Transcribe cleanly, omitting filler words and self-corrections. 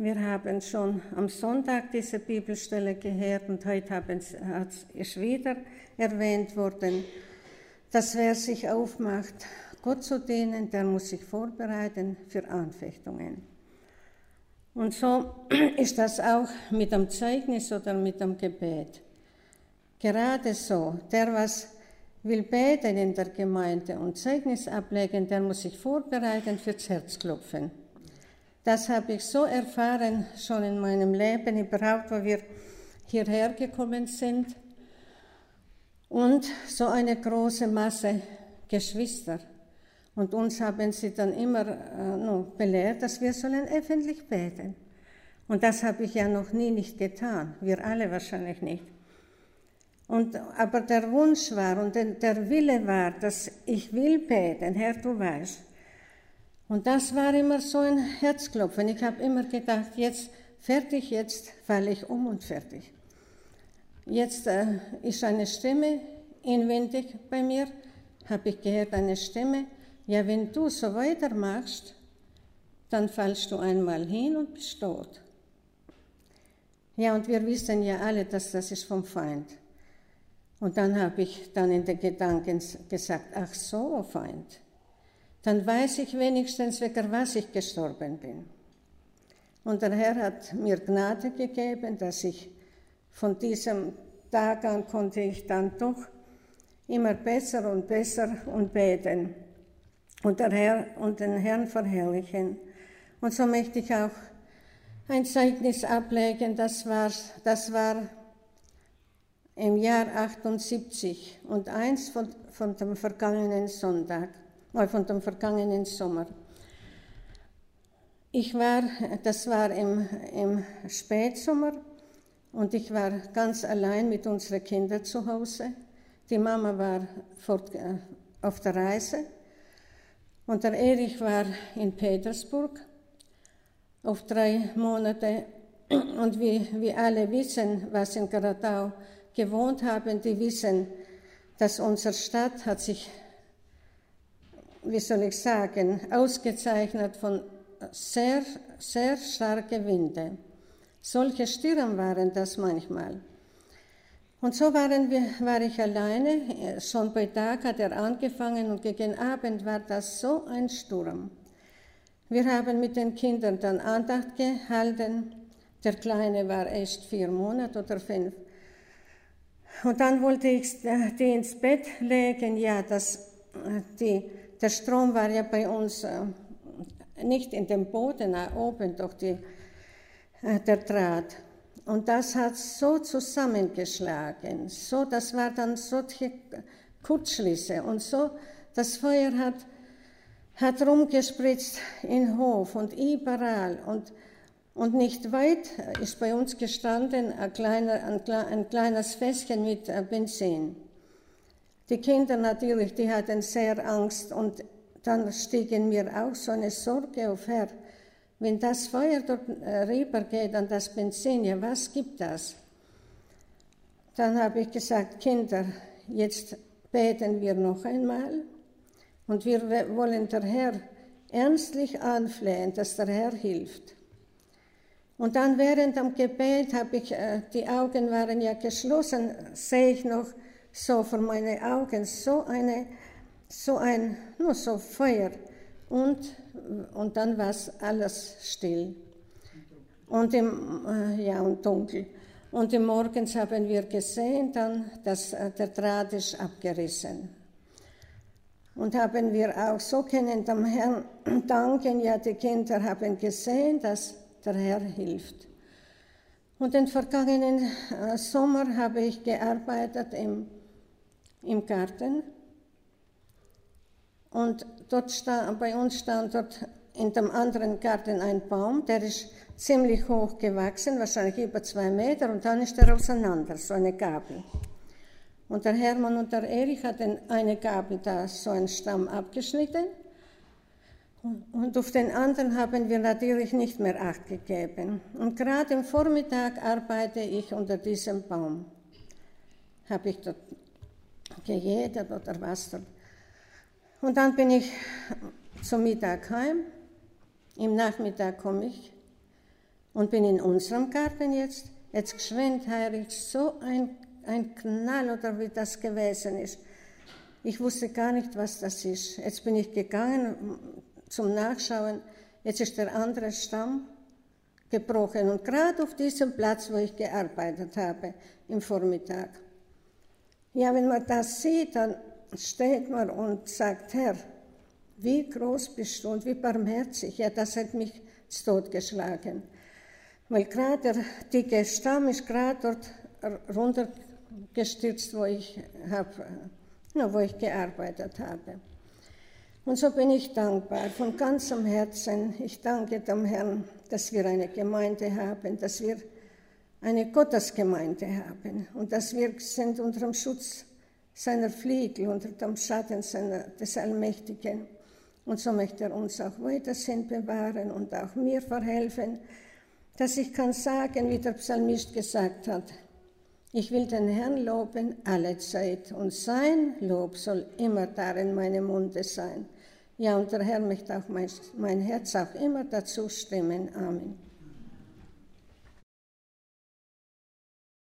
Wir haben schon am Sonntag diese Bibelstelle gehört und heute ist wieder erwähnt worden, dass wer sich aufmacht, Gott zu dienen, der muss sich vorbereiten für Anfechtungen. Und so ist das auch mit dem Zeugnis oder mit dem Gebet. Gerade so, der was will beten in der Gemeinde und Zeugnis ablegen, der muss sich vorbereiten fürs Herzklopfen. Das habe ich so erfahren, schon in meinem Leben, überhaupt, wo wir hierher gekommen sind. Und so eine große Masse Geschwister. Und uns haben sie dann immer belehrt, dass wir sollen öffentlich beten. Und das habe ich ja noch nie nicht getan, wir alle wahrscheinlich nicht. Aber der Wunsch war und der Wille war, dass ich will beten, Herr, du weißt. Und das war immer so ein Herzklopfen. Ich habe immer gedacht, jetzt fertig, jetzt falle ich um und fertig. Jetzt ist eine Stimme inwendig bei mir, habe ich gehört, eine Stimme, ja, wenn du so weitermachst, dann fallst du einmal hin und bist tot. Ja, und wir wissen ja alle, dass das ist vom Feind. Und dann habe ich dann in den Gedanken gesagt, ach so, Feind. Dann weiß ich wenigstens, wegen was ich gestorben bin. Und der Herr hat mir Gnade gegeben, dass ich von diesem Tag an konnte ich dann doch immer besser und beten und den Herrn verherrlichen. Und so möchte ich auch ein Zeugnis ablegen, das war im Jahr 78 und eins von dem vergangenen Sonntag. Von dem vergangenen Sommer. Das war im Spätsommer und ich war ganz allein mit unseren Kindern zu Hause. Die Mama war auf der Reise und der Erich war in Petersburg auf 3 Monate. Und wie alle wissen, was in Gradau gewohnt haben, die wissen, dass unsere Stadt hat sich, wie soll ich sagen, ausgezeichnet von sehr, sehr starken Winden. Solche Stürme waren das manchmal. Und so war ich alleine, schon bei Tag hat er angefangen und gegen Abend war das so ein Sturm. Wir haben mit den Kindern dann Andacht gehalten, der Kleine war erst 4 Monate oder 5. Und dann wollte ich die ins Bett legen, ja, der Strom war ja bei uns nicht in dem Boden, oben durch der Draht. Und das hat so zusammengeschlagen, das war dann solche Kurzschlüsse und so, das Feuer hat rumgespritzt in Hof und überall und nicht weit ist bei uns gestanden ein kleines Fässchen mit Benzin. Die Kinder natürlich, die hatten sehr Angst und dann stiegen mir auch so eine Sorge auf, Herr, wenn das Feuer dort rübergeht an das Benzin, ja, was gibt das? Dann habe ich gesagt, Kinder, jetzt beten wir noch einmal und wir wollen der Herr ernstlich anflehen, dass der Herr hilft. Und dann während dem Gebet die Augen waren ja geschlossen, sehe ich noch so vor meinen Augen so Feuer und dann war es alles still und dunkel. Und morgens haben wir gesehen, dann, dass der Draht ist abgerissen. Und haben wir auch so können dem Herrn danken, ja, die Kinder haben gesehen, dass der Herr hilft. Und den vergangenen Sommer habe ich gearbeitet im Garten. Und bei uns stand dort in dem anderen Garten ein Baum, der ist ziemlich hoch gewachsen, wahrscheinlich über 2 Meter, und dann ist er auseinander, so eine Gabel. Und der Hermann und der Erich hatten eine Gabel da, so einen Stamm abgeschnitten. Und auf den anderen haben wir natürlich nicht mehr Acht gegeben. Und gerade am Vormittag arbeite ich unter diesem Baum. Habe ich dort gejätet oder was dort. Und dann bin ich zum Mittag heim. Im Nachmittag komme ich. und bin in unserem Garten jetzt geschwind höre ich so ein Knall oder wie das gewesen ist. Ich wusste gar nicht, was das ist. Jetzt bin ich gegangen zum Nachschauen. Jetzt ist der andere Stamm gebrochen. Und gerade auf diesem Platz, wo ich gearbeitet habe, im Vormittag. Ja, wenn man das sieht, dann steht man und sagt, Herr, wie groß bist du und wie barmherzig. Ja, das hat mich zu Tod geschlagen. Weil gerade der dicke Stamm ist gerade dort runtergestürzt, wo ich gearbeitet habe. Und so bin ich dankbar, von ganzem Herzen. Ich danke dem Herrn, dass wir eine Gemeinde haben, dass wir eine Gottesgemeinde haben und dass wir sind unter dem Schutz seiner Flügel, unter dem Schatten des Allmächtigen. Und so möchte er uns auch weiterhin bewahren und auch mir verhelfen, dass ich kann sagen, wie der Psalmist gesagt hat, ich will den Herrn loben alle Zeit und sein Lob soll immer da in meinem Munde sein. Ja, und der Herr möchte auch mein Herz auch immer dazu stimmen. Amen.